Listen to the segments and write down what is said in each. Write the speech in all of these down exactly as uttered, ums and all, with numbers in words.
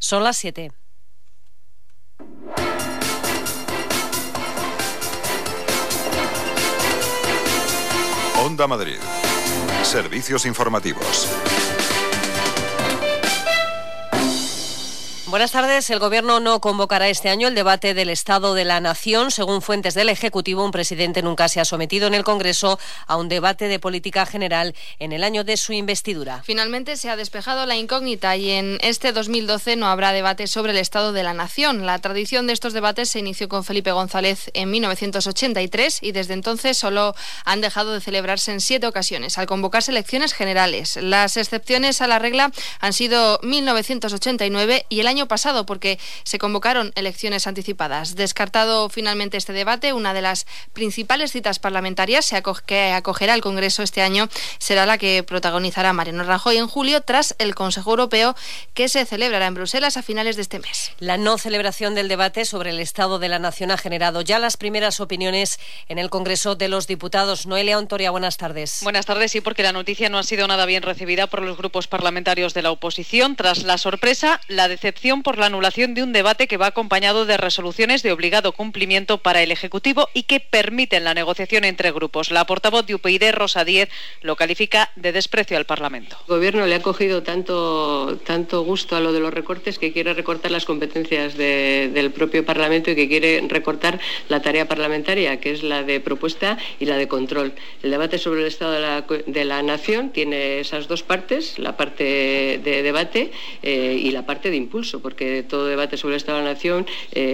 Son las siete. Onda Madrid. Servicios informativos. Buenas tardes. El Gobierno no convocará este año el debate del Estado de la Nación. Según fuentes del Ejecutivo, un presidente nunca se ha sometido en el Congreso a un debate de política general en el año de su investidura. Finalmente se ha despejado la incógnita y en este dos mil doce no habrá debate sobre el Estado de la Nación. La tradición de estos debates se inició con Felipe González en mil novecientos ochenta y tres y desde entonces solo han dejado de celebrarse en siete ocasiones, al convocarse elecciones generales. Las excepciones a la regla han sido mil novecientos ochenta y nueve y el año pasado, porque se convocaron elecciones anticipadas. Descartado finalmente este debate, una de las principales citas parlamentarias que acogerá el Congreso este año será la que protagonizará Mariano Rajoy en julio, tras el Consejo Europeo, que se celebrará en Bruselas a finales de este mes. La no celebración del debate sobre el Estado de la Nación ha generado ya las primeras opiniones en el Congreso de los Diputados. Noelia Ontoria, buenas tardes. Buenas tardes, sí, porque la noticia no ha sido nada bien recibida por los grupos parlamentarios de la oposición. Tras la sorpresa, la decepción por la anulación de un debate que va acompañado de resoluciones de obligado cumplimiento para el Ejecutivo y que permiten la negociación entre grupos. La portavoz de U P YD, Rosa Díez, lo califica de desprecio al Parlamento. El Gobierno le ha cogido tanto, tanto gusto a lo de los recortes que quiere recortar las competencias de, del propio Parlamento y que quiere recortar la tarea parlamentaria, que es la de propuesta y la de control. El debate sobre el Estado de la, de la Nación tiene esas dos partes, la parte de debate eh, y la parte de impulso, porque todo debate sobre el Estado de la Nación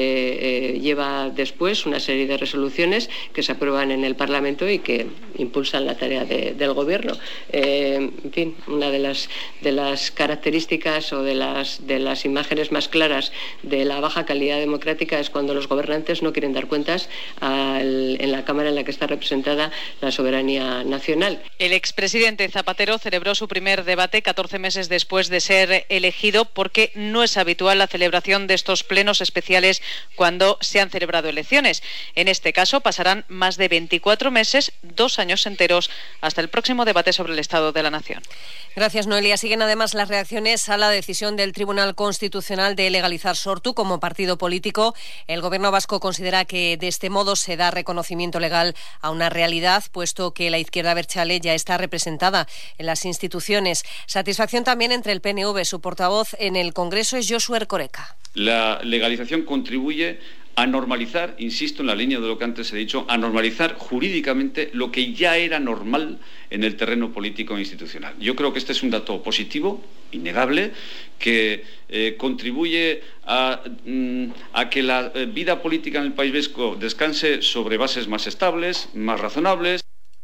eh, eh, lleva después una serie de resoluciones que se aprueban en el Parlamento y que impulsan la tarea de, del Gobierno. Eh, en fin, una de las, de las características o de las, de las imágenes más claras de la baja calidad democrática es cuando los gobernantes no quieren dar cuentas al, en la Cámara en la que está representada la soberanía nacional. El expresidente Zapatero celebró su primer debate catorce meses después de ser elegido, porque no es habitual la celebración de estos plenos especiales cuando se han celebrado elecciones. En este caso pasarán más de veinticuatro meses, dos años enteros, hasta el próximo debate sobre el Estado de la Nación. Gracias, Noelia. Siguen además las reacciones a la decisión del Tribunal Constitucional de legalizar Sortu como partido político. El Gobierno vasco considera que de este modo se da reconocimiento legal a una realidad, puesto que la izquierda abertzale ya está representada en las instituciones. Satisfacción también entre el P N V. Su portavoz en el Congreso es Josu Erkoreka. La legalización contribuye a normalizar, insisto en la línea de lo que antes he dicho, a normalizar jurídicamente lo que ya era normal en el terreno político e institucional. Yo creo que este es un dato positivo, innegable, que eh, contribuye a, mm, a que la eh, vida política en el País Vasco descanse sobre bases más estables, más razonables.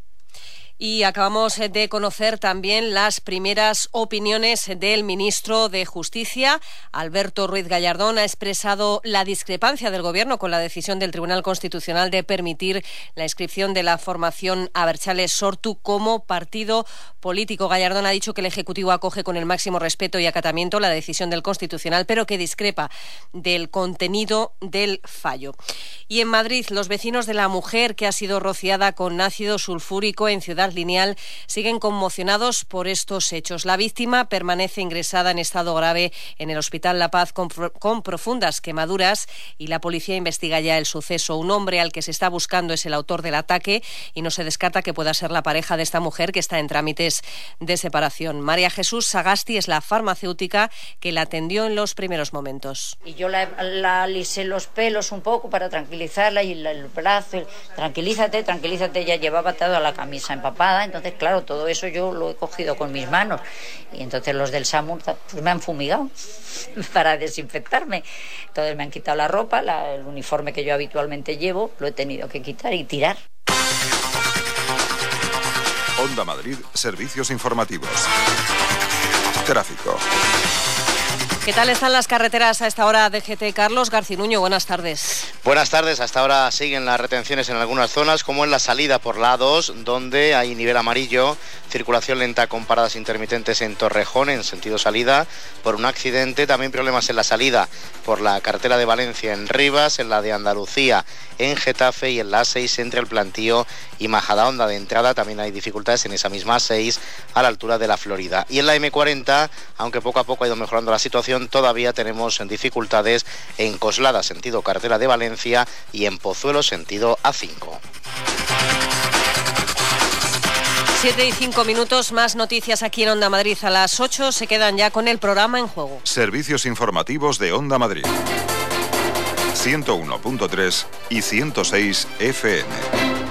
Y acabamos de conocer también las primeras opiniones del ministro de Justicia. Alberto Ruiz Gallardón ha expresado la discrepancia del Gobierno con la decisión del Tribunal Constitucional de permitir la inscripción de la formación abertzale Sortu como partido político. Gallardón ha dicho que el Ejecutivo acoge con el máximo respeto y acatamiento la decisión del Constitucional, pero que discrepa del contenido del fallo. Y en Madrid, los vecinos de la mujer que ha sido rociada con ácido sulfúrico en Ciudad Lineal siguen conmocionados por estos hechos. La víctima permanece ingresada en estado grave en el Hospital La Paz con, con profundas quemaduras y la policía investiga ya el suceso. Un hombre al que se está buscando es el autor del ataque y no se descarta que pueda ser la pareja de esta mujer, que está en trámites de separación. María Jesús Sagasti es la farmacéutica que la atendió en los primeros momentos. Y yo la, la alisé los pelos un poco para tranquilizarla y la, el brazo, el, tranquilízate, tranquilízate, ella llevaba toda la camisa empapada. Entonces, claro, todo eso yo lo he cogido con mis manos y entonces los del SAMUR pues, me han fumigado para desinfectarme. Entonces me han quitado la ropa, la, el uniforme que yo habitualmente llevo, lo he tenido que quitar y tirar. Onda Madrid, servicios informativos. Tráfico. ¿Qué tal están las carreteras a esta hora? D G T. Carlos Garcinuño, buenas tardes. Buenas tardes. Hasta ahora siguen las retenciones en algunas zonas, como en la salida por la A dos, donde hay nivel amarillo, circulación lenta con paradas intermitentes en Torrejón, en sentido salida, por un accidente. También problemas en la salida por la carretera de Valencia en Rivas, en la de Andalucía en Getafe y en la A seis entre el Plantío y Majadahonda. De entrada también hay dificultades en esa misma A seis a la altura de la Florida. Y en la M cuarenta, aunque poco a poco ha ido mejorando la situación, circulación todavía tenemos dificultades en Coslada, sentido carretera de Valencia, y en Pozuelo, sentido A cinco. Siete y cinco minutos, más noticias aquí en Onda Madrid. A las ocho se quedan ya con el programa En Juego. Servicios informativos de Onda Madrid. ciento uno punto tres y ciento seis F M.